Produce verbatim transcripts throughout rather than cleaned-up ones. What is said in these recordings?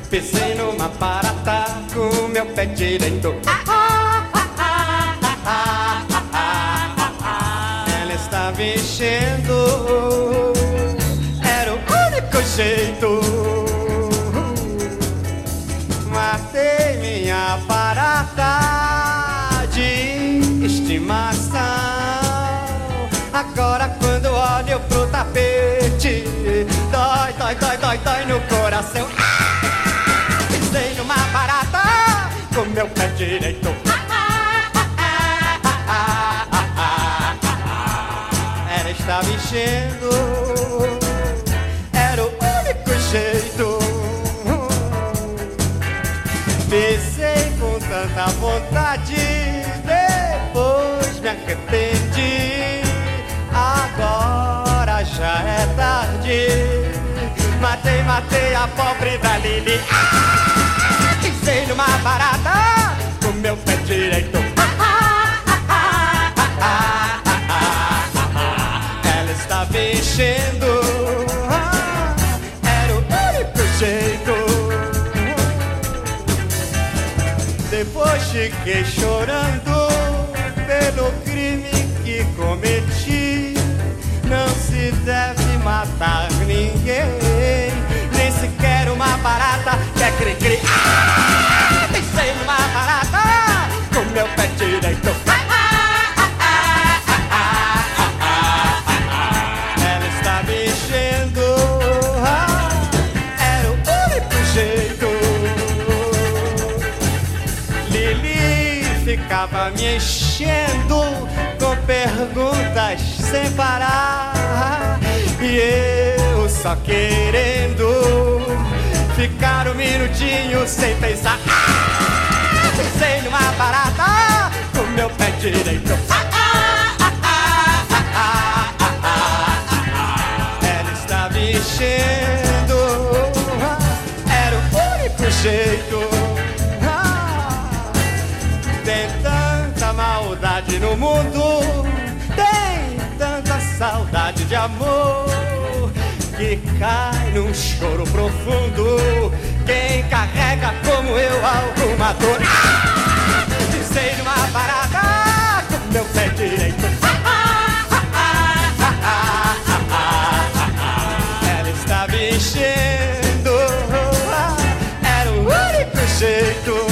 Pisei numa barata com meu pé direito. Ela estava enchendo, era o único jeito. Matei minha barata de estimação. Agora quando olho pro tapete, dói, dói, dói, dói, dói no coração. Pisei numa barata com meu pé direito. Ela estava enchendo, era o único jeito. Pisei com tanta vontade, depois me arrependi. Agora já é tarde. Matei, matei a pobre da Lili. Ah! Pisei numa barata com meu pé direito. Ela estava enchendo, era o único jeito. Depois fiquei chorando pelo crime que cometi. Não se deve matar ninguém, nem sequer uma barata que é cri-cri. Ah! Pisei numa barata com meu pé direito. Ela estava enchendo, era o único jeito. Lili ficava me enchendo com perguntas sem parar, e eu só querendo ficar um minutinho sem pensar. Ah! Pisei numa barata com meu pé direito. Ela estava enchendo, era o único jeito. Tem tanta maldade no mundo, tem tanta saudade de amor, que cai num choro profundo quem carrega como eu alguma dor. Ah! Pisei numa barata com meu pé direito. Ela estava enchendo, era o único jeito.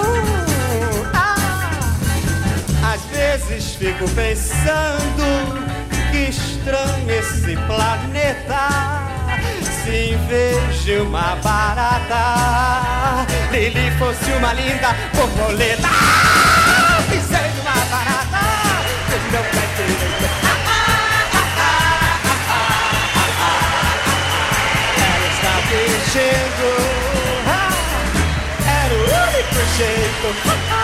Às vezes fico pensando que estranho esse planeta, se em vez de uma barata Lili fosse uma linda borboleta. Ah! Pisei numa barata com meu pé direito. Ela estava enchendo, era o único jeito.